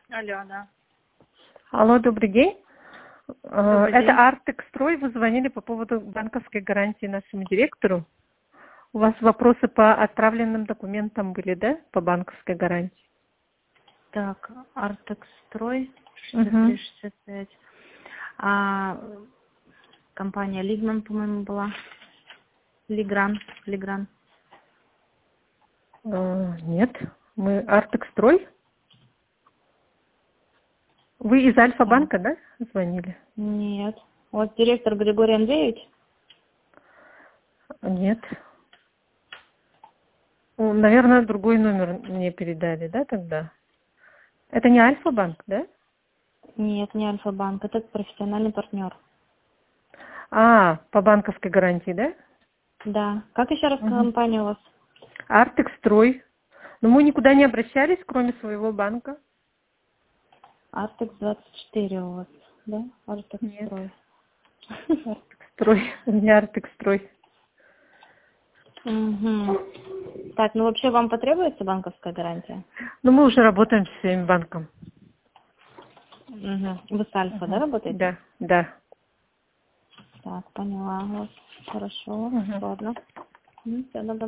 Алло, да. Алло, добрый день. Добрый Это день. Артекстрой. Вы звонили по поводу банковской гарантии нашему директору. У вас вопросы по отправленным документам были, да? По банковской гарантии. Так, Артекстрой, Угу. 6365. А компания Лигман, по-моему, была. Лигран. Нет, мы Артекстрой. Вы из Так, Альфа-банка, да, звонили? нет. Вот директор Григорий Андреевич. Нет. Наверное, другой номер мне передали, да, тогда? Это не Альфа-банк, да? Нет, не Альфа-банк. Это профессиональный партнер. По банковской гарантии, да? Да. Как еще раз Угу. компания у вас? Артекстрой. Но мы никуда не обращались, кроме своего банка. Артекс 24 у вас, да? Нет. Артекстрой. Артекстрой. Не Артекстрой. Угу. Так, ну вообще вам потребуется банковская гарантия? Но мы уже работаем с своим банком. Угу. Вы с Альфа, да, работаете? Да, да. Так, поняла вас. Хорошо. Мгм. Ладно. Всё, добро.